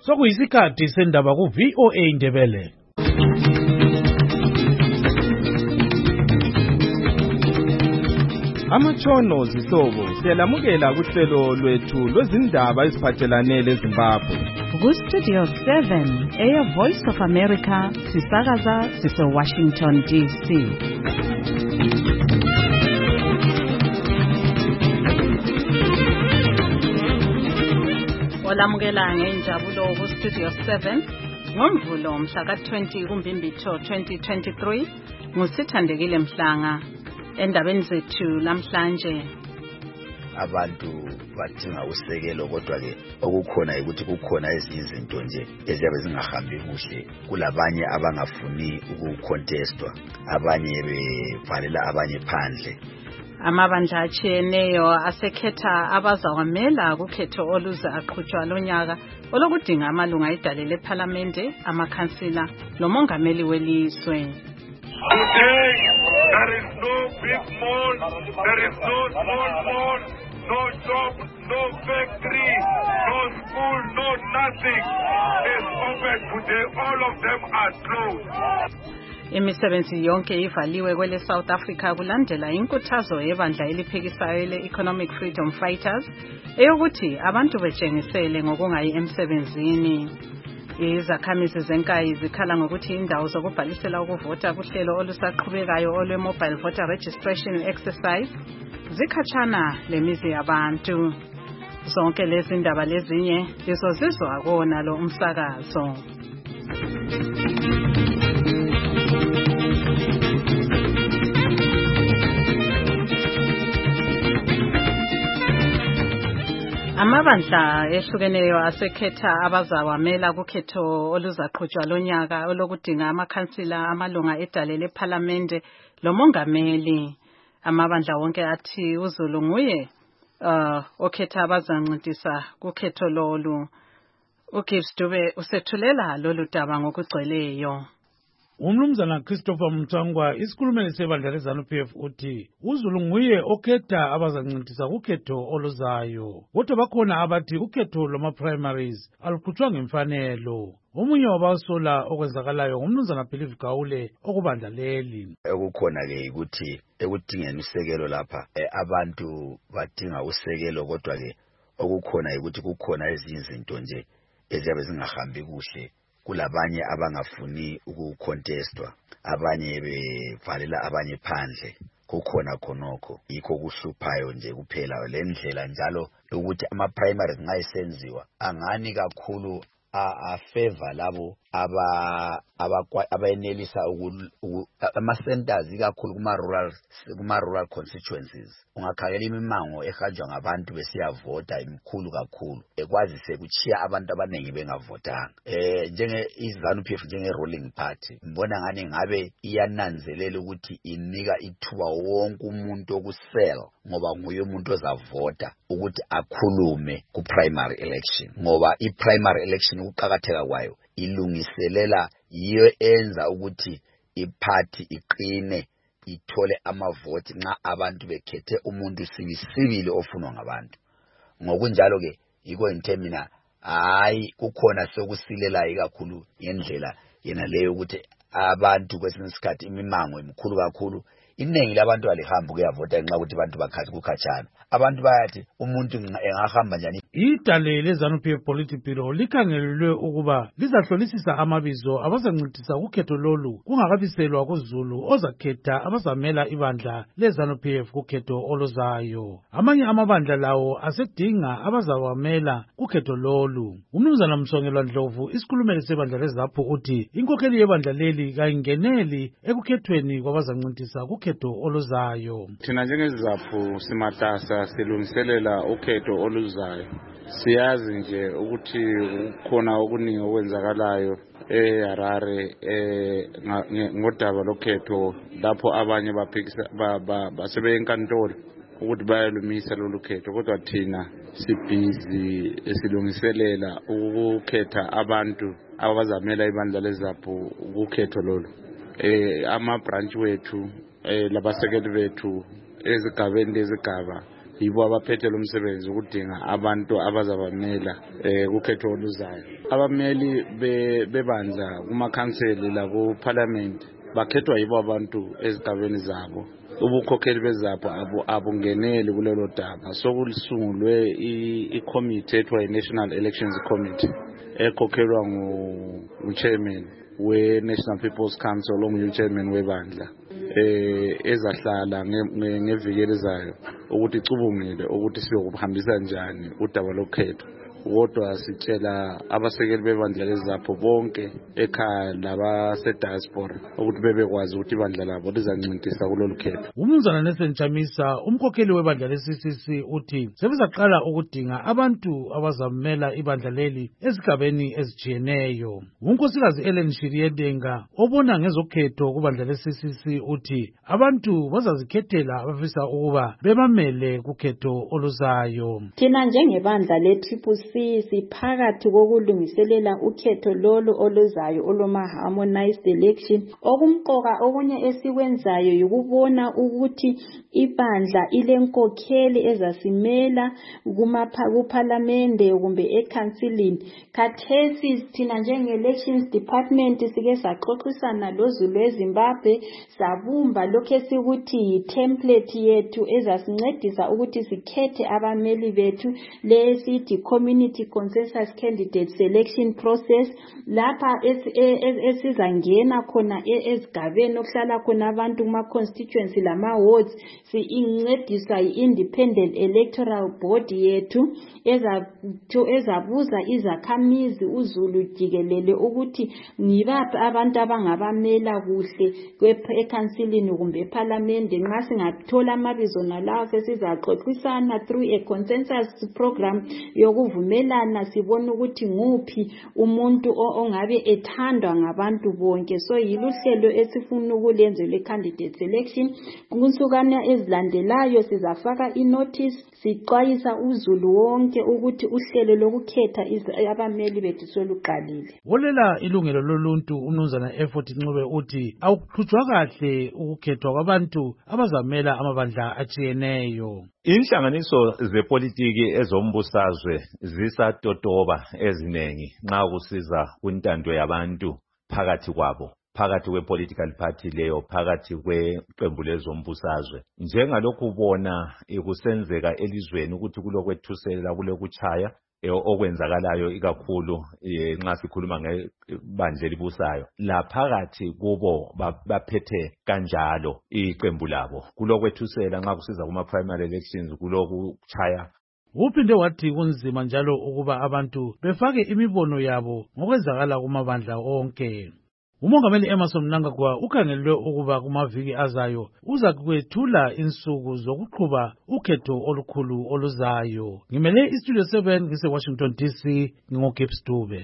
Sokuyisikhathi sendaba ku VOA Indebele. Amatshono zihlobo siyalamukela kuhlelo lwethu lwezindaba eziphathelane leZimbabwe. Ku Studio 7 Air Voice of America sisakaza Washington DC. Olamukela ngenjabulo ku Studio 7 ngomvulo mhla ka-20 kuMbimbitho 2023 ngusithandekile Mhlanga. Endabeni zethu lamhlanje abantu badinga usekelo kodwa ke okukhona ukuthi kukhona ezinye izinto nje eziyabe zingahambi kuhle kulabanye abangafuni ukucontestwa abanye bevalela abanye phandle. Amabandla atshiyeneyo asekhetha abazawamela kukhetho oluza aqhutshwa lonyaka olokudinga amalunga edale lephalamende amakhansila lomongameli welizwe. Today, there is no big mall, there is no small mall, no shop, no factory, no school, no nothing is open today. All of them are closed. Imisebenzi yonke ivaliwe kwele South Africa kulandela inkuthazo yebandla eliphikisayo le-Economic Freedom Fighters eyokuthi abantu betshengisele ngokungayi emsebenzini. Izakhamizi zenkayi zikhala ngokuthi indawo zokubhalisela ukuvota kuhlelo olusaqhubekayo olwe-Mobile Voter Registration Exercise zikhatshana lemizi yabantu. Zonke lezi ndaba lezinye lizozizwa kona lo umsakazo. Amabandla ehlukeneyo asekhetha abazawamela kukhetho oluzaqhutshwa lonyaka olokudinga amakhansila amalunga edale lephalamende lomongameli. Amabandla wonke athi uZulu nguye okhetha abazancedisa kukhetho lolu. uGibbs Dube usethulela lolu daba ngokugcweleyo. Umnumzana Christopher Mtsangwa isikhulumeli sebandla leZANU-PF uthi uZulu nguye okhetha abazancedisa kukhetho oluzayo. Kodwa bakhona abathi ukhetho lwama-primaries aluqhutshwa ngemfanelo. Omunye wabasola okwenzakalayo ngumnumzana Believe Gawule okubandla leli. Okukhona ke ukuthi ekudingeni usekelo lapha abantu badinga usekelo kodwa ke okukhona ukuthi kukhona ezinye izinto nje eziyabe zingahambi kuhle kulabanye abangafuni ukucontestwa abanye bevalela abanye phandle kukhona khonokho yikho kuhluphayo nje kuphela le ndlela njalo ukuthi ama-primaries ngayisenziwa angani kakhulu a-favor labo abayenelisa ama-centers ikakhulu kuma-rural constituencies. Ungakhangela imimango ehanjwa ngabantu besiyavota imikhulu kakhulu ekwazi sekuchiya abantu abaningi bengavotanga. Njenge iZANU-PF njenge-ruling party mbona ngani ngabe iyananzelela ukuthi inika ithuba wonke umuntu okusel ngoba nguye umuntu ozavota ukuthi akhulume ku-primary election ngoba i-primary election ukuqhakatheka kwayo ilungiselela yiyo enza ukuthi iparty iqine ithole amavoti nxa abantu bekhethe umuntu sibili ofunwa ngabantu. Ngokunjalo ke yiko ngithemina hayi kukhona sokusilela ikakhulu ngendlela yena leyo ukuthi abantu kwesinye isikhathi imimango emikhulu kakhulu iningi labantu alihamba kuyavota nxa ukuthi abantu bakhathi kukhatshana. Abantu bayathi umuntu engahamba njani. Idale leZANU-PF Politburo likhangelelwe ukuba lizahlolisisa amabizo abazancedisa kukhetho lolu kungakabiselwa kuZulu ozakhetha abazamela ibandla leZANU-PF kukhetho oluzayo. Amanye amabandla lawo asedinga abazawamela kukhetho lolu. Umnumzana Msongelwa Ndlovu isikhulumeli sebandla leZAPHU uthi inkokheli yebandla leli kayingeneli ekukhethweni kwabazancedisa kukhetho oluzayo. Thina njengeZAPHU simatasa silungiselela ukhetho oluzayo. Siyazi nje ukuthi kukhona okuningi okwenzakalayo eHarare ngodaba lokhetho lapho abanye basebe enkantolo ukuthi bayalumisa lolu khetho kodwa thina sibhizi esilungiselela ukukhetha abantu abazamela ibandla leZAPHU kukhetho lolu. Ama branch wethu labasekeli bethu ezigabeni lezigaba yibo abaphethe lo msebenzi ukudinga abantu abazabamela kukhetho oluzayo. Abameli bebandla kumakhanseli la ku parliament bakhethwa yibo abantu ezigabeni zabo. Ubukhokheli bezapho abungeneli kulelo daba. Sokulisungulwe i-committee ethiwa i-National Elections Committee ekhokhelwa ngu-chairman we-National People's Council onguchairman webandla ezahlala ngeviki elizayo ukuthi icubungile ukuthi siyokuhambisa njani udaba lokhetho. Kodwa sitshela abasekeli bebandla lezapho bonke ekhaya labase-diaspora ukuthi bebekwazi ukuthi ibandla labo lizancintisa kulolu khetho. Umnumzana Nelson Chamisa, umkhokheli webandla le-CCC, uthi sebezaqala ukudinga abantu abazamela ibandla leli ezigabeni ezijiyeneyo. Unkosikazi Ellen Shiriyedenga, obona ngezokhetho kubandla le-CCC, uthi abantu bazazikhethela abafisa ukuba bebamele kukhetho oluzayo. Thina njengebandla le-CCC siphakathi kokulungiselela ukhetho lolu oluzayo oluma-harmonized election. Okumqoka okunye esikwenzayo yikubona ukuthi ibandla ilenkokheli ezasimela kuphalamende kumbe ekhansilini. Khathesi thina njenge-elections department sike saxoxisana loZulu eZimbabwe sabumba lokhu esikuthi yi-template yethu ezasincedisa ukuthi sikhethe abameli bethu lesithi community consensus candidate selection process, lapha esizangena khona ezigabeni okuhlala khona abantu kuma-constituency lama-wards. Incediswa yi-independent electoral board yettu ezabuza izakhamizi uZulu jikelele ukuthi ngibaphi abantu abangabamela kuhle ekhansilini kumbe ephalamende. Nxa singathola amabizo nalawo sesizaxoxisana through a consensus program yokuvumelana sibona ukuthi nguphi umuntu ongabe ethandwa ngabantu bonke. So yiluhlelo esifuna ukulenza le-candidate selection. Kunsukana ezilandelayo sizafaka inotice sixwayisa uZulu wonke ukuthi uhlelo lokukhetha abameli bethu soluqalile. Wolela ilungelo loluntu umnumzana Effort Ncube uthi awuqhutshwa kahle ukukhethwa kwabantu abazamela amabandla atshiyeneyo. Inhlanganiso zepolitiki ezombusazwe zisatotoba ezinengi nxa kusiza kwintando yabantu phakathi kwabo, phakathi kwe-political party leyo, phakathi kweqembu lezombusazwe. Njengalokhu ubona kusenzeka elizweni ukuthi kulokwethusela kulokutshaya okwenzakalayo ikakhulu nxa sikhuluma ngebandla elibusayo. Laphakathi kubo baphethe kanjalo iqembu labo kulokwethusela nxa kusiza kuma-primary elections kulokutshaya. Uphinde wathi kunzima njalo ukuba abantu befake imibono yabo ngokwenzakala kumabandla onke. Umongameli Emmerson Mnangagwa ukhangelwe ukuba kumaviki azayo uza kwethula insuku zokuqhuba ukhetho olukhulu oluzayo. Ngimele iStudio 7 ngise-Washington DC, ngingoGibbs Dube.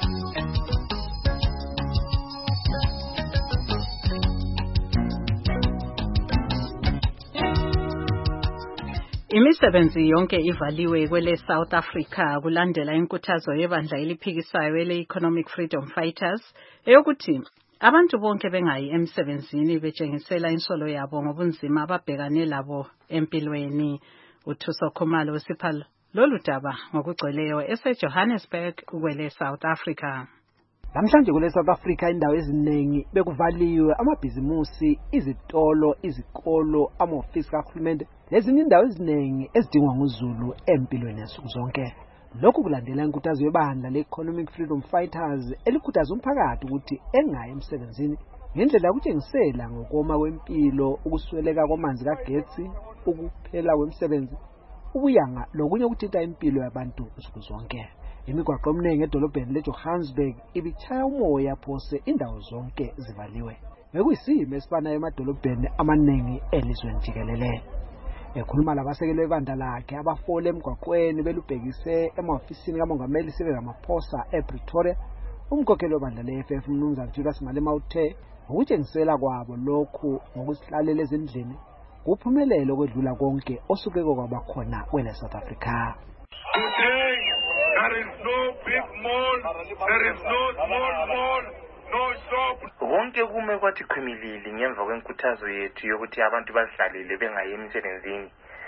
Imisebenzi yonke ivaliwe kwele South Africa kulandela inkuthazo yebandla eliphikisayo ele-Economic Freedom Fighters eyokuthi abantu bonke bengayi emsebenzini betshengisela insolo yabo ngobunzima ababhekane labo empilweni. UThuso Khumalo usipha lolu daba ngokugcweleyo eseJohannesburg kwele South Africa. Namhlanje kule South Africa indawo eziningi bekuvaliwe amabhizimusi, izitolo, izikolo, ama-ofisi kahulumende lezinye indawo eziningi ezidingwa nguZulu empilweni yansuku zonke. Lokhu kulandela inkuthazo yebandla le-Economic Freedom Fighters elikhuthaza umphakathi ukuthi engayi emsebenzini ngendlela yokutshengisela ngokoma kwempilo, ukusweleka kwamanzi kagetsi, ukuphela kwemisebenzi, ubuyanga lokunye ukuthinta impilo yabantu nsuku zonke. Imigwaqo eminingi edolobheni leJohannesburg ibichaya umoya phose indawo zonke zivaliwe. Bekuyisimo esifanayo emadolobheni amaningi elizweni jikelele. Ekhuluma labasekeli bebandla lakhe abafola emgwaqweni belubhekise ema-ofisini kamongameli Cyril Ramaphosa ePretoria, umkhokheli webandla le-EFF umnumzana Julius Malema uthe ukutshengisela kwabo lokhu ngokusihlalela ezindlini kuphumelele okwedlula konke osuke kwabakhona kwele South Africa. Today, there is no big mall, there is no small mall, no shop. Konke kume kwathi khwimilili ngemva kwenkuthazo yethu yokuthi abantu bazihlalele bengayi emsebenzini.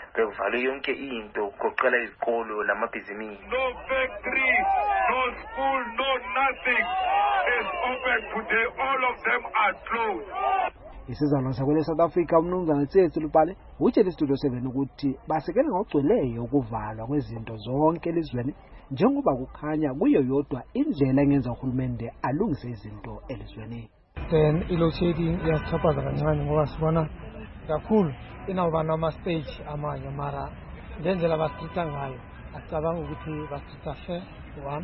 bekuvale yonke into kugoqela izikolo lamabhizinisi. No factory, no school, no nothing is open today. All of them are closed. Isizalwane sakwele South Africa umnumzana Tsetsi Lupale utshela iStudio 7 ukuthi basekele ngokugcweleyo ukuvalwa kwezinto zonke elizweni njengoba kukhanya kuyo yodwa indlela engenza uhulumende alungise izinto elizweni. Then ilo shading iyachaphaza kancane ngoba sibona kakhulu inawuba nama-stage amanye mara ngendlela bastricta ngayo acabanga ukuthi bastricta fair 1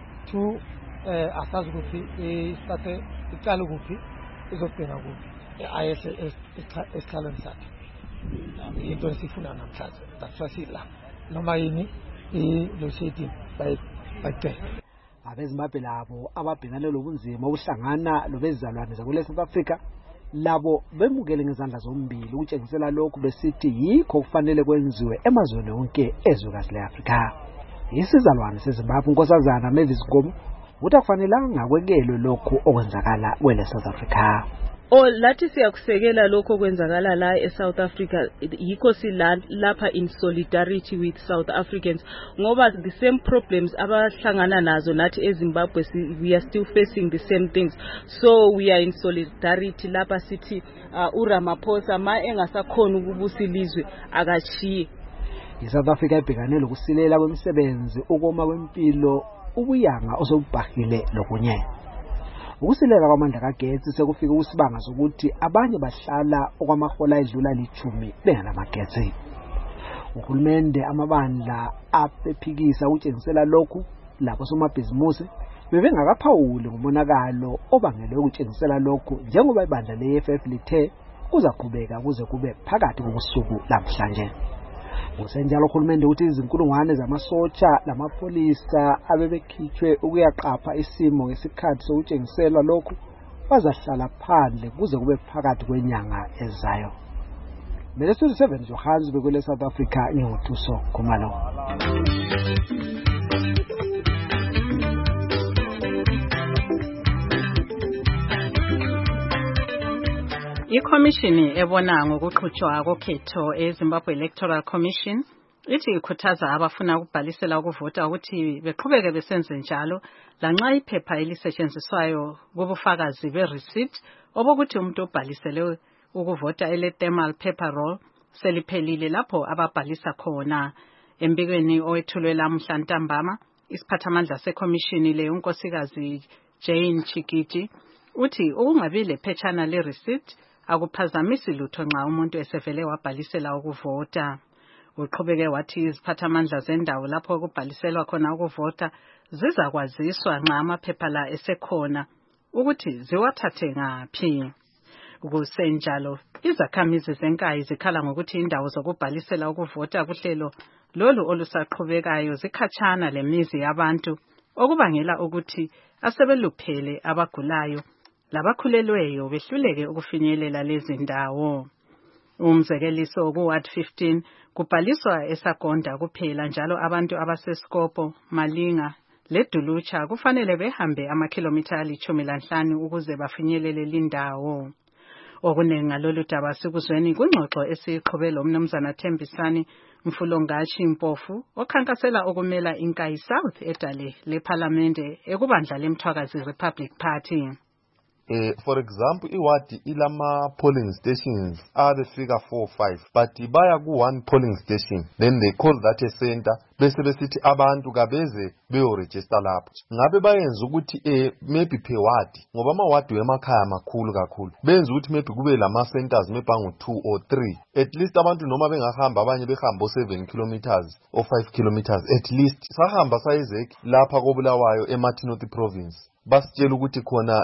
2 asazi ukuthi isithathe iqale kuphi izogcina kuphi ayese esihlalweni sakhe into esifuna namhlanje dasasila noma yini ilo shading bayicela. Abezimbabwe labo ababhekane lobunzima obuhlangana lobezizalwane zakwele South Africa labo bemukele ngezandla zombili ukutshengisela lokhu besithi yikho kufanele kwenziwe emazweni onke ezwekazi le-Afrika. Isizalwane seZimbabwe unkosazana Mavis Nkomo uthi akufanelanga kwekelwe lokhu okwenzakala kwele South Africa. Lathi siyakusekela lokho kwenzakala la eSouth Africa yikho silapha in solidarity with South Africans ngoba the same problems abahlangana nazo nathi eZimbabwe we are still facing the same things, so we are in solidarity lapha sithi uRamaphosa ma engasakhona ukubusa ilizwe akachiye. iSouth Africa ibhekane lokusilela kwemisebenzi ukoma kwempilo ubuyanga osobhahile lokunye. Ukusilela kwamandla kagetsi sekufika usibanga sokuthi abanye bahlala okwamahola edlula 10 benganamagetsi. Uhulumende amabandla apephikisa ukutshengisela lokhu lapho somabhizimusi bebengakaphawuli ngomonakalo obangelwe ukutshengisela lokhu njengoba ibandla le-EFF lithe kuzaqhubeka kuze kube phakathi kobusuku namhlanje. Kusenjalo uhulumende uthi izinkulungwane zamasotsha lamapolisa abebekhitshwe ukuyaqapha isimo ngesikhathi sokutshengisela lokhu bazahlala phandle kuze kube phakathi kwenyanga ezayo. Mina Studio 7 Johannesburg kwele South Africa nginguthuso Khumalo. Ikhomishini ebona ngokuqhutshwa kokhetho eZimbabwe Electoral Commission ithi ikhuthaza abafuna ukubhalisela ukuvota ukuthi beqhubeke besenze njalo lanxa iphepha elisetshenziswayo kubufakazi be-receipt obokuthi umuntu ubhalisele ukuvota ele-thermal paper roll seliphelile lapho ababhalisa khona. Embikweni owethulwe lamhla ntambama isiphathamandla sekhomishini le unkosikazi Jane Chikiti uthi ukungabi lephetshana le-receipt akuphazamisi lutho nxa umuntu esevele wabhalisela ukuvota. Uqhubeke wathi iziphathamandla zendawo lapho kubhaliselwa khona ukuvota zizakwaziswa nxa amaphepha la esekhona ukuthi ziwathathe ngaphi. Kusenjalo izakhamizi zenkayi zikhala ngokuthi indawo zokubhalisela ukuvota kuhlelo lolu olusaqhubekayo zikhatshana lemizi yabantu okubangela ukuthi asebeluphele abagulayo labakhulelweyo behluleke ukufinyelela lezi ndawo. Umzekeliso kuWard 15 kubhaliswa eSagonda kuphela njalo abantu abaseSkopo, Malinga leDulutsha kufanele behambe amakhilomitha 15 ukuze bafinyelele lindawo. Okunengi ngalolu daba sikuzweni kungxoxo esiqhube lo mnumzana Thembisani Mfulongashi Mpofu okhankasela ukumela inkayi South edale leParliamente ekubandla leMthwakazi Republic Party. For example, iwadi ilama polling stations abefika 4 or 5, but baya ku one polling station, then they call that a center, bese besithi abantu kabeze beyoregister lapho. Ngabe bayenza ukuthi maybe per wadi, ngoba amawadi emakhaya makhulu kakhulu, benza ukuthi maybe kube lama centers maybe angu 2 or 3, at least abantu noma bengahamba abanye behamba 7 kilometers or 5 kilometers, at least sahamba sayizeki lapha koBulawayo eMartin North Province, basitshela ukuthi khona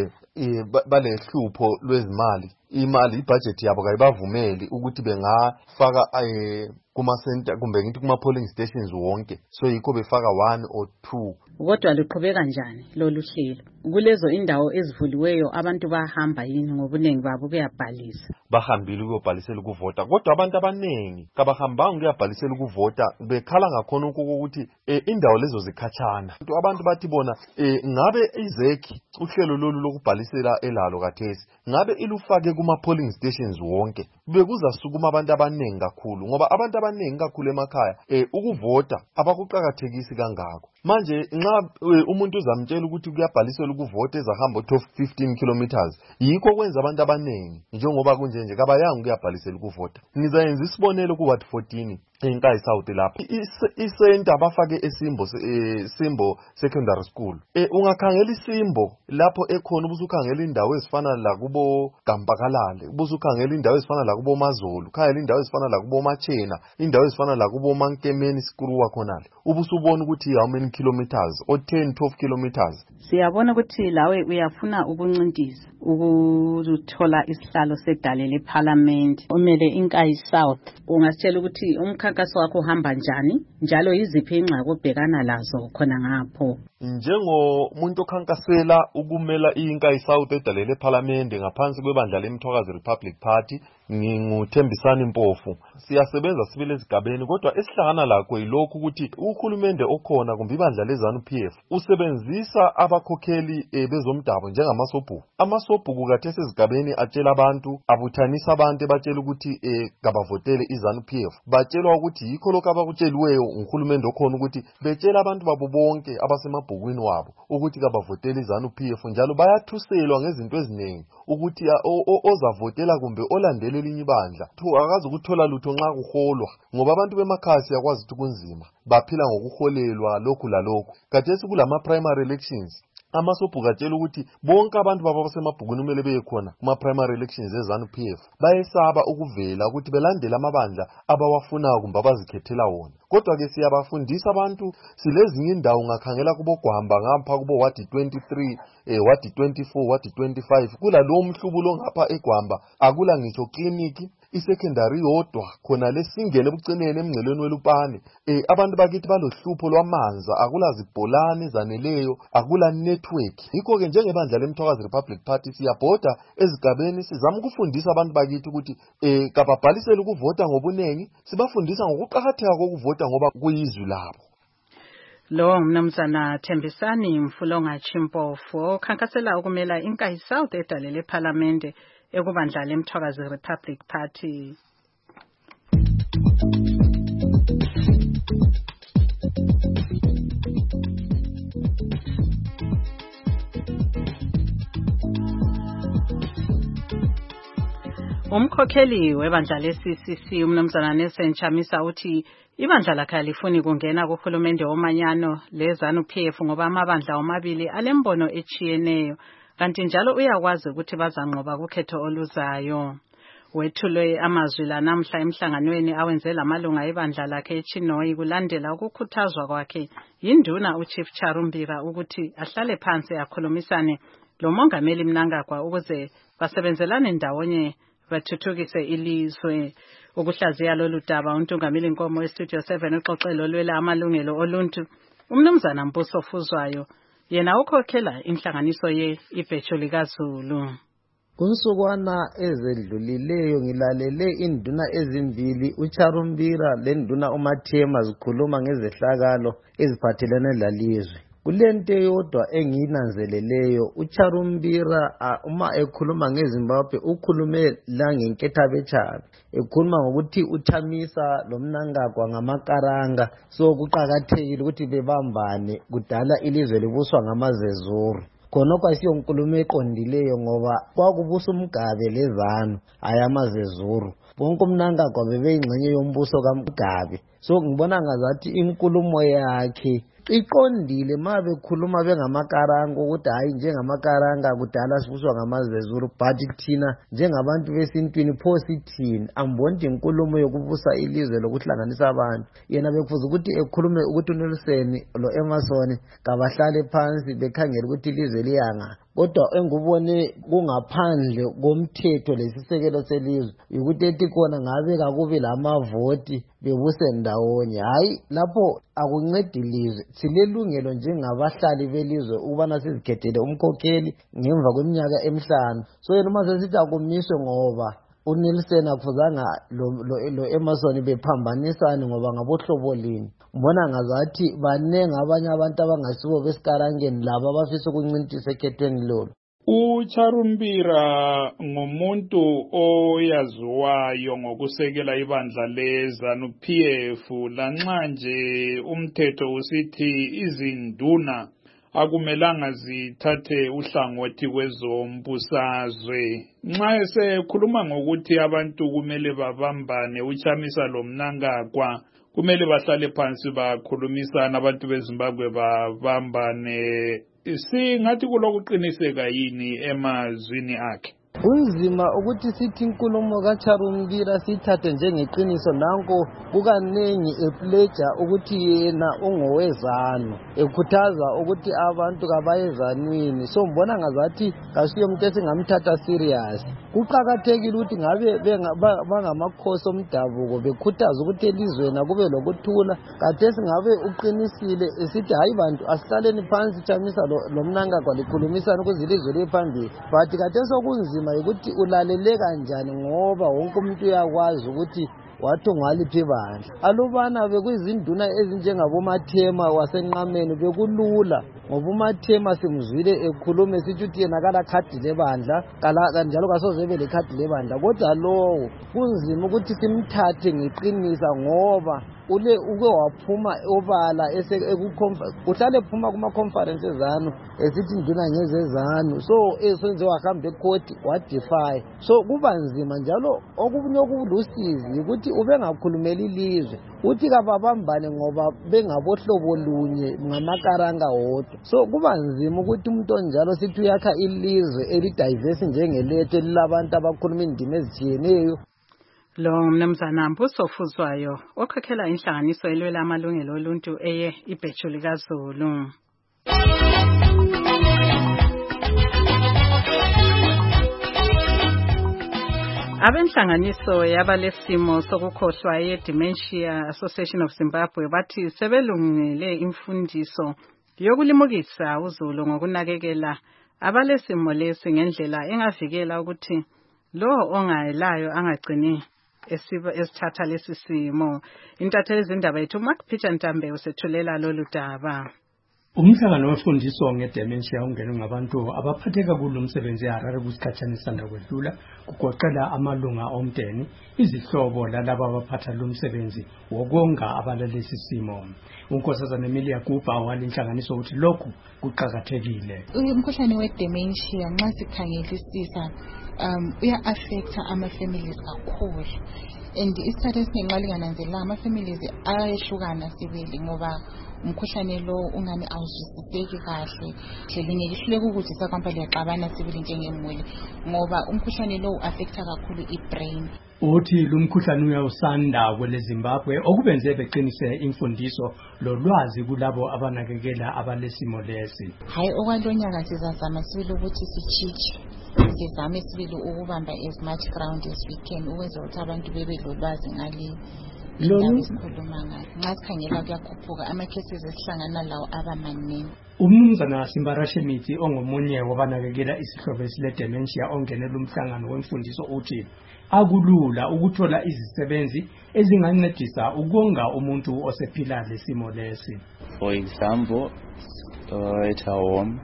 balehlupho lwezimali, imali ibudget yabo kayibavumeli ukuthi bengafaka kuma center kumbe ngithi kuma polling stations wonke, so yikho befaka 1 or 2. Kodwa liqhubeka kanjani lolu hlelo? Kulezo indawo ezivuliweyo abantu bahamba yini ngobunengi babo kuyabhalisa? Bahambile ukuyobhalisela ukuvota, kodwa abantu abanengi kabahambanga ukuyobhalisela ukuvota bekhala ngakhona ukuthi indawo lezo zikhatshana. Abantu bathi bona ngabe izeki uhlelo lolu lokubhalisela elalo kathesi ngabe ilufake kuma polling stations wonke, bekuzasukuma abantu abaningi kakhulu ngoba abantu abaningi kakhulu emakhaya ukuvota abakuqhakathekisi kangako. Manje nxa umuntu uzamtshela ukuthi kuyabhalisela ukuvota ezahamba 15 kilometers yikho kwenza abantu abaningi njengoba kunje nje kabayanga kuyabhalisela ukuvota. Ngizayenza isibonelo ku Ward 14 eNkayi South lapha isenta bafake eSimbo Secondary School. Ungakhangela iSimbo lapho ekhona ubusukhangela indawo ezifana la kubo Gampakalale, ubusukhangela indawo ezifana la kubo Mazolo, khangela indawo ezifana la kubo Machena, indawo ezifana la kubo Mankemeni Skruwa khonale. Ubusubona ukuthi how many kilometers or 10-12 kilometers. Siyabona ukuthi lawe uyafuna ukuncintisa ukuthola isihlalo sedale leParliament omele iNkayi South. Ungasitshela ukuthi umkhankaso wakho uhamba njani njalo yiziphi ingxaki obhekana lazo khona ngapho? Njengomuntu okhankasela ukumela iNkayi South edale leParliament ngaphansi kwebandla leMthwakazi Republic Party, nginguThembisani Mpofu. Siyasebenza sibile ezigabeni kodwa esihlangana lakho yilokhu ukuthi uhulumende okhona kumbe ibandla leZANU-PF usebenzisa abakhokheli bezomdabu njengamasobhuku. Amasobhuku kathesi ezigabeni atshela abantu, abuthanisa abantu batshela ukuthi kabavotele iZANU-PF. Batshelwa ukuthi yikho lokho abakutsheliweyo uhulumende okhona ukuthi betshela abantu babo bonke abasemabhukwini wabo ukuthi kabavotele iZANU-PF, njalo bayathuselwa ngezinto eziningi ukuthi ozavotela kumbe olandele elinye ibandla akazi ukuthola lutho nxa kuholwa ngoba abantu bemakhasi yakwazi ukuthi kunzima baphila ngokuholelwa lokhu lalokhu. Kathesi kulama primary elections amasobhuku atshela ukuthi bonke abantu baba basemabhukwini kumele beye khona kuma primary elections eZANU-PF. Bayesaba ukuvela ukuthi belandele amabandla abawafunayo kumbe abazikhethela wona. Kodwa ke siyabafundisa abantu silezinye indawo ungakhangela kubo Gwamba ngapha kubo Ward 23, Ward 24, Ward 25 kula lo mhlubulo ngapha eGwamba akula ngitsho clinic isecondary yodwa khona lesingene ebucineni emngcelweni weLupane. Abantu bakithi balohlupho lwamanzi, akula zibholani zaneleyo, akula network. Yikho ke njengebandla leMthwakazi Republic Party siyabhoda ezigabeni sizama ukufundisa abantu bakithi ukuthi kababhalisele ukuvota ngobunengi, sibafundisa ngokuqhakatheka kokuvota ngoba kuyizwi labo. Lo mnumzana Thembisani Mfulonga Chimpofu okhankasela ukumela iNkayi South edale leParliament ekubandla leMthwakazi Republic Party. Umkhokheli webandla leCCC umnumzana Nelson Chamisa uthi ibandla lakhe alifuni kungena kuhulumende womanyano leZANU-PF ngoba amabandla omabili alembono echiyeneyo, kanti njalo uyakwazi ukuthi bazanqoba kukhetho oluzayo. Wethulwe amazwi la namhla emhlanganweni awenze lamalunga ebandla lakhe eChinoyi kulandela ukukhuthazwa kwakhe yinduna uChief Charumbira ukuthi ahlale phansi akhulumisane lo mongameli Mnangagwa ukuze basebenzelane ndawonye bathuthukise ilizwe. Ukuhlaziya lolu daba untungameli Nkomo weStudio 7 uxoxelo lwela amalungelo oluntu umnumzana Mbuso Fuzwayo yena ukhokhela inhlanganiso ibhejo likaZulu. Kunsukwana ezedlulileyo ngilalele induna ezimbili uCharumbira lenduna uMathema zikhuluma ngezehlakalo eziphathelene lalizwe. Kulento yodwa engiyinanzeleleyo uCharumbira uma ekhuluma ngeZimbabwe ukhulume la ngenkethabetshabe, ekhuluma ngokuthi uThamisa lo Mnangagwa ngamakaranga, so kuqhakathekile ukuthi bebambane kudala ilizwe libuswa ngamazezuru. Khonokho asiyo nkulumo eqondileyo ngoba kwakubusa uMgabe leZANU ayamazezuru. Bonke uMnangagwa bebeyingxenye yombuso kaMgabe, so ngibona ngazathi inkulumo yakhe iqondile ma bekhuluma bengamakaranga ukuthi hayi njengamakaranga kudala sibuswa ngamazezuru, but thina njengabantu besintwini pho sithini. Ambonti inkulumo yokubusa ilizwe lokuhlanganisa abantu. Yena bekufuza ukuthi ekhulume ukuthi uNelson lo Emerson kabahlale phansi bekhangela ukuthi ilizwe liyanga. Kodwa engubone kungaphandle komthetho lesisekelo selizwe ukuthi ethi khona ngabe kakubi lamavoti bebuse ndawonye. Hayi lapho akuncedi ilizwe. Silelungelo njengabahlali belizwe ukubana sizikhethele umkhokheli ngemva kweminyaka emihlanu. So yena uma sesithi akumiswe ngoba uNelson akufuzanga lo Emerson bephambanisane ngoba ngabohlobo lini. Mbona ngazathi banenge abanye abantu abangasibo besikarangeni laba abafisa ukuncintisa ekhethweni lolo. uCharumbira ngumuntu oyaziwayo ngokusekela ibandla leZANU-PF lanxa nje umthetho usithi izinduna akumelanga zithathe uhlangothi kwezombusazwe. Nxa esekhuluma ngokuthi abantu kumele babambane, uChamisa loMnangagwa kumele bahlale phansi bakhulumisana, abantu beZimbabwe babambane. Singathi kulokuqiniseka yini emazwini akhe? Kunzima ukuthi sithi inkulumo kaCharumbira sithathe njengeqiniso, nanko kukanengi epledger ukuthi yena ungowezanu, ekhuthaza ukuthi abantu kabayezanwini. So mbona ngazathi kasiyo umuntu esingamthatha serious. Kuqakathekile ukuthi ngabe bangamakhosi omdabuko bekhuthaza ukuthi elizweni kube lokuthula. Kade singabe uqinisile esithi hayi bantu asihlaleni phansi Chamisa loMnangagwa likhulumisana ukuze ilizwe liye phambili. But kade sokunzima ukuthi ulalele kanjani ngoba wonke umuntu uyakwazi ukuthi wathi ngwaliphi bandla. Alubana bekuyizinduna ezinjengaboMathema wasenqameni bekulula ngoba uMathema simzwile ekhulume sithi uthi yena kala khadi lebandla kanjalo kasoze bele khadi lebandla, kodwa lowo kunzima ukuthi simthathe ngeqinisa ngoba uke waphuma obala uhlale phuma kuma-conference ezanu esithi induna ngezezanu, so esenze wahamba ekhoti wadefy. So kuba nzima njalo. Okunye okulusizi ukuthi ubengakhulumeli ilizwe uthi kababambane ngoba bengabohlobo lunye ngamakaranga wodwa. So kuba nzima ukuthi umuntu onjalo sithi uyakha ilizwe elidiverse njengelethu elilabantu abakhuluma indimi ezitshiyeneyo. Lo mnumzana Mbusofuzwayo okhokhela inhlanganiso elwela amalungelo oluntu eye ibheju likaZulu. Abenhlanganiso yabalesimo sokukhohlwa ye-Dementia Association of Zimbabwe bathi sebelungile imfundiso yokulimukisa uZulu ngokunakekela abalesimo lesi ngendlela engavikela ukuthi lo ongayelayo angagcini esithatha lesi simo. Intatheli zindaba yethu Mark Peter Ntambe usethulela lolu daba. Umhlangano wemfundiso ngedementia ungene ngabantu abaphatheka kulo umsebenzi eHarare kusikhathana esanda kwedlula, kugoqela amalunga omndeni, izihlobo lalabo abaphatha lo msebenzi wokonga abalalesi simo. Unkosazana Emilia Kuba walinhlanganiso ukuthi lokhu kuqhakathekile. Umkhuhlane wedementia nxa sikhangelisisa uya-affecta ama-families kakhulu, and isikhathi esiningi nxa lingananzelela ama-families ayahlukana sibili ngoba umkhuhlane lo ungani awuzwisiseki kahle. Hlelinye lihluleka ukuzisa kwamba liyaxabana sibili njengemuli ngoba umkhuhlane lo u-affecta kakhulu i-brain. Uthi lo mkhuhlane uyawusanda kwele Zimbabwe okubenze beqinise imfundiso lolwazi kulabo abanakekela abalesimo lesi. Hayi okwalonyaka sizazama sibili ukuthi sichiche, sizame sibili ukubamba as much ground as we can ukwenzela ukuthi abantu bebe lolwazi ngale indaba esikhuluma ngayo. Nxa sikhangela kuyakhuphuka ama-cases esihlangana lawo abamaningi. Umnumzana Simbarashemithi ongomunye wabanakekela isihlobo esiledementia ongenela umhlangano wemfundiso uthi akulula ukuthola izisebenzi ezingancedisa ukonga umuntu osephila lesimo lesi. For example, at our home,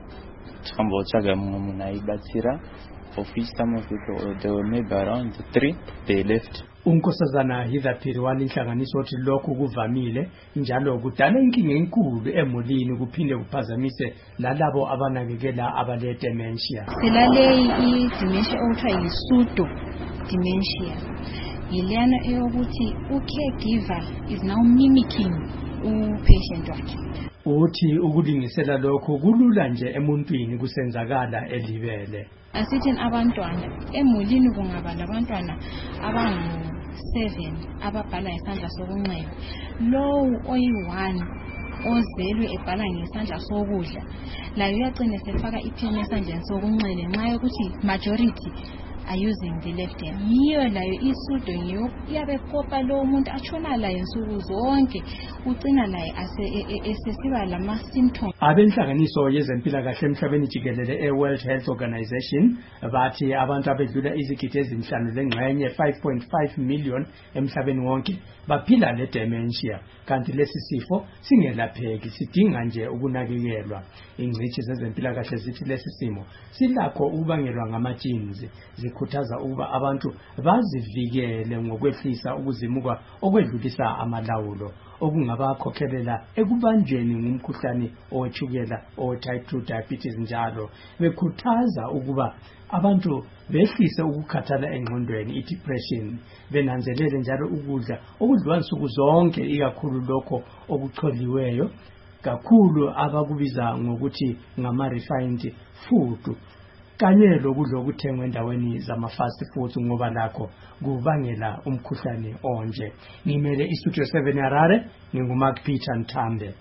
of which some of people, there were maybe around 3, they left. Unkosazana Hidaphiri walinhlanganiso othi lokhu kuvamile njalo kudala inkinga enkulu emulini kuphinde kuphazamise lalabo abanakekela abale dementia. Selale i-dementia okuthiwa yi-pseudo dementia yilena eyokuthi u-caregiver is now mimicking u-patient wakhe. Uthi ukulingisela lokho kulula nje emuntwini kusenzakala elibele. Asithi abantwana emulini kungaba labantwana abangu-7 ababhala ngesandla sokunxele, lowo oyi-1 ozelwe ebhala ngesandla sokudla layo uyagcina sefaka iphini esandleni sokunxele nxa yokuthi majority are using the left hand. Yiyo layo isudo ngiyo iyabe kopa lo umuntu atshona layo insuku zonke ucina laye esesiba lama symptoms. Abenhlanganiso yezempilakahle emhlabeni jikelele World Health Organization bathi abantu abedlula izigidi ezinhlanu lengxenye 5.5 million emhlabeni wonke baphila le dementia, kanti lesi sifo singelapheki sidinga nje ukunakekelwa. Ingcitshi zezempilakahle zithi lesi simo silakho ukubangelwa ngama-genes, zikhuthaza ukuba abantu bazivikele ngokwehlisa ukuzimuka okwedlulisa amalawulo okungabakhokhelela ekubanjweni ngumkhuhlane owetshukela type 2 diabetes. Njalo bekhuthaza ukuba abantu behlise ukukhathala engqondweni, depression, benanzelele njalo ukudla okudliwa nsuku zonke, ikakhulu lokho okucholiweyo kakhulu abakubiza ngokuthi ngama-refined food, kanye lokudla okuthengwa endaweni zama-fast foods ngoba lakho kubangela umkhuhlane onje. Ngimele iStudio 7 Harare, nginguMark Peter Nthambe.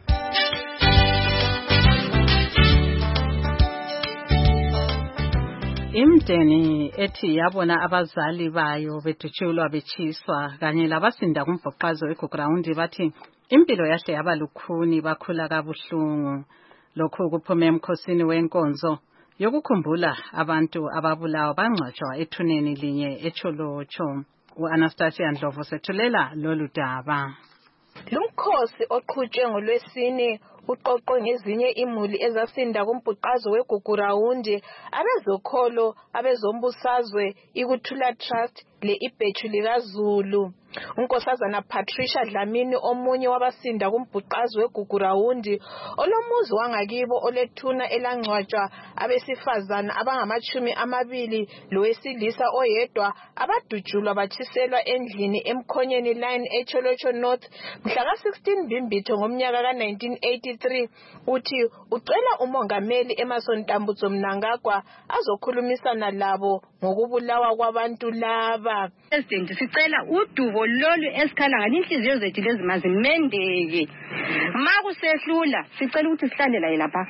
Imdeni ethi yabona abazali bayo bedutshulwa bechiswa kanye labasinda kumbhoqazo eGugurawundi bathi impilo yahle yaba lukhuni, bakhula kabuhlungu. Lokhu kuphume emkhosini wenkonzo yokukhumbula abantu ababulawa bangcwatshwa ethuneni linye eCholocho. U-Anastasia Ndlovu sethulela lolu daba. Lumkhosi oqhutshwe ngolwesine uqoqwe ngezinye imuli ezasinda kumbhuqazo weGugurawundi, abezokholo, abezombusazwe, ikuthula trust le ibhechu likaZulu. Unkosazana Patricia Dlamini, omunye wabasinda kumbhuqazo weGugurawundi, olomuzi wangakibo olethuna elangcwatshwa abesifazana abangama-20 lowesilisa oyedwa abadutshulwa batshiselwa endlini emkhonyeni line eCholocho North mhlaka 16 Mbimbitho ngomnyaka ka-1983. Uthi ucela umongameli Emmerson Tambutso Mnangagwa azokhulumisana labo ngokubulawa kwabantu laba. President, sicela udubo lolu esikhala ngalinhliziyo zethu lezi mazimendeke. Makusehlula sicela ukuthi sihlale la lapha.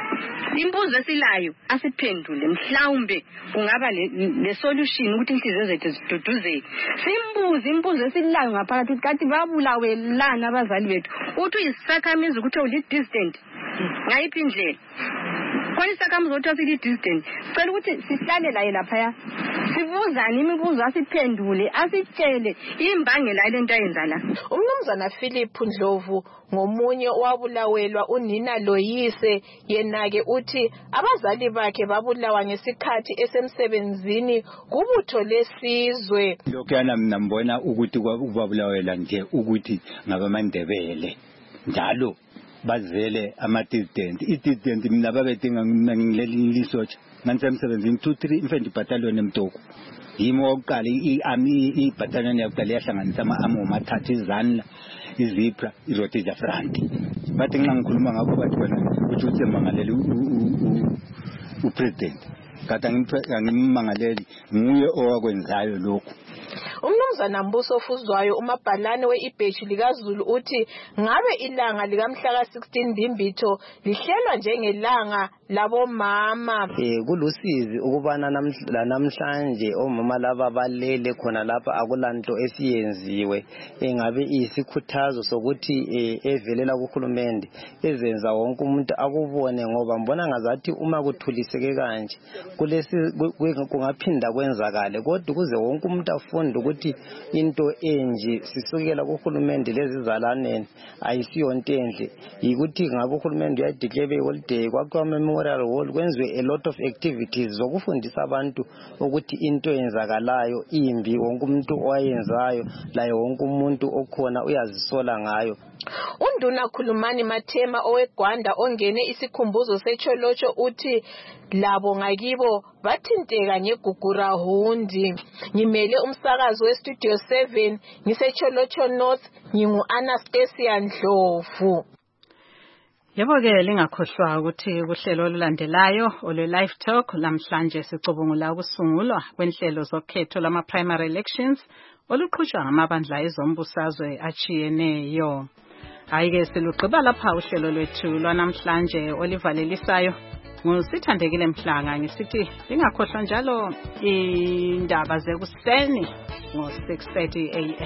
Imbuzo esilayo asiphendule, mhlawumbe kungaba le solution ukuthi inhliziyo zethu ziduduzeke. Simbuze imbuzo esilayo ngaphakathi ukuthi kanti babulawe lana abazali bethu. Uthi uyisakhamizi ukuthi uli distant ngayiphi indlela. Khona isakhamizi ukuthi asili distant. Sicela ukuthi sihlale la lapha. Sibuzani imibuzo asiphendule, asitshele imbangela lento ayenza la. Umnumzana Philip Ndlovu ngomunye wabulawelwa unina loyise, yena-ke uthi abazali bakhe babulawa ngesikhathi esemsebenzini kubutho lesizwe. Lokho yana mina mbona ukuthi babulawela nje ukuthi ngabamandebele njalo bazele ama-dissident. I-dissident mina babedinga ngileli research ngangisemsebenzini 2-3 Infantry Battalion eMtoko. Yimo oqala i-battalion yakuqala yahlanganisa ama-army omathathu, izanla, izipra, iRhodesia Front. Bathi nxa ngikhuluma ngakho bathi bona uthi usemangaleli upresident. Kade angimmangaleli, nguye owakwenzayo lokhu. Umnumzana Mbuso Fuzwayo, umabhalane we-ibhechu likaZulu, uthi ngabe ilanga likamhla ka-16 Mbimbitho lihlelwa njengelanga labomama. Kulusizi ukubana namhlanje omama laba balele khona lapha akulanto esiyenziwe engabe isikhuthazo sokuthi evelela kuhulumende ezenza wonke umuntu akubone, ngoba mbona ngazathi uma kuthuliseke kanje kulesi kungaphinda kwenzakale, kodwa kuze wonke umuntu afunde ukuthi into enje sisukela kuhulumende lezizalaneni ayisiyonto enhle, yikuthi ngabe uhulumende uyadeclare iholiday kwakhiwa memorial hall kwenziwe a lot of activities zokufundisa abantu ukuthi into eyenzakalayo imbi, wonke umuntu owayenzayo laye wonke umuntu okhona uyazisola ngayo. Unduna Khulumani Mathema oweGwanda ongene isikhumbuzo seCholocho uthi labo ngakibo bathinteka ngeGugurawundi. Ngimele umsakazo weStudio 7 ngiseCholocho North, ngingu-Anastasia Ndlovu. Yebo-ke lingakhohlwa ukuthi kuhlelo olulandelayo olwe-Live Talk lamhlanje sicubungula ukusungulwa kwenhlelo zokhetho lama-primary elections oluqhutshwa ngamabandla ezombusazwe achiyeneyo. Hayi-ke silugqiba lapha uhlelo lwethu lwanamhlanje olivalelisayo ngusithandekile Mhlanga ngisithi lingakhohlwa njalo indaba zekuseni ngo-6:30 AM.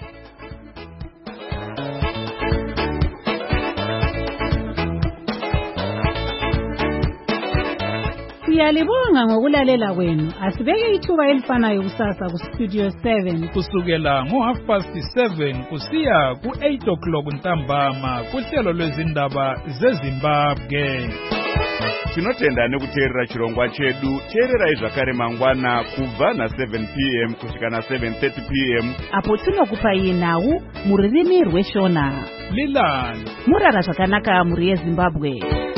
Siyalibonga ngokulalela kwenu. Asibeke ithuba elifanayo kusasa ku Studio 7 kusukela ngo7:30 kusiya ku8 o'clock ntambama kuhlelo lwezindaba zeZimbabwe. Tinotenda nekuteerera chirongwa chedu. Teererai zvakare mangwana kubva na7 PM kusvika na7:30 PM apo tinokupai nhau mururimi rweshona. Lilani murara zvakanaka muri yeZimbabwe.